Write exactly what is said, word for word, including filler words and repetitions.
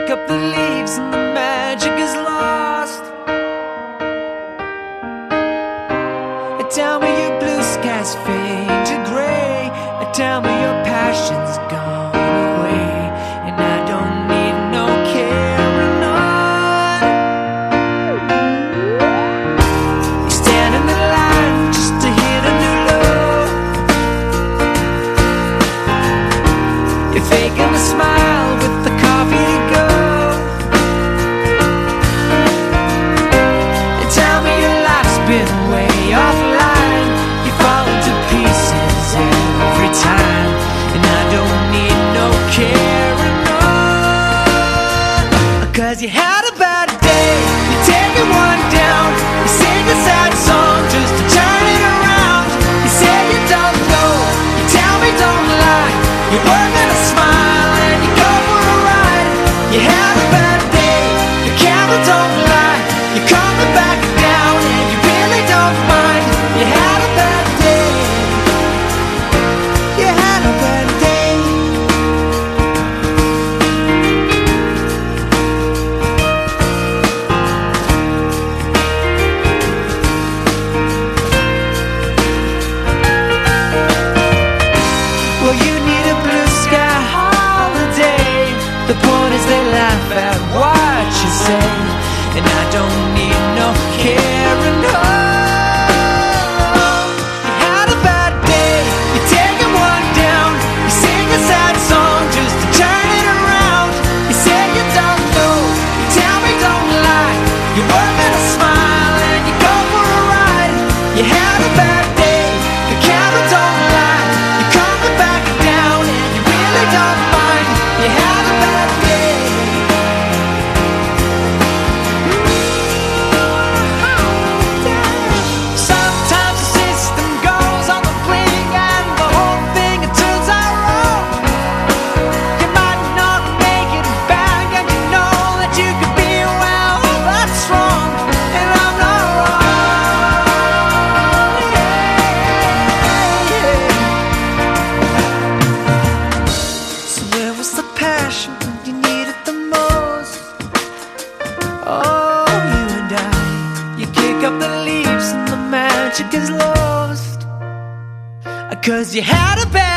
kick up the leaves and the magic is lost. Tell me your blue skies fade to gray. Tell me your passion's gone away, and I don't need no carrying on. You stand in the line just to hit a new low. You're faking a smile with the coffee to go. And tell me your life's been way offline. You fall into pieces every time, and I don't need no carrying on. Cause you had a bad day, you're taking one down. You sing a sad song just to turn it around. You say you don't know, you tell me don't lie. You're working a smile and you go for a ride. You had a bad day, the camera don't lie. You're coming back down and you really don't mind. You had a bad day, you had a bad day. Well, you need a blue sky holiday. The point is they laugh at what you say, and I don't need no carrying on. You had a bad day, you're taking one down. You sing a sad song just to turn it around. You say you don't know, you tell me don't lie. You're working a smile and you go for a ride. You had a bad day, the camera don't lie. You're coming back down and you really don't mind. You had a bad day. Sometimes the system goes on the blink and the whole thing it turns out wrong. You might not make it back, and you know that you could be well, that's wrong, and I'm not wrong. Yeah. So where was the passion when you needed the most? Oh, you and I, you kick up the leaves and the magic is lost. Cause you had a bad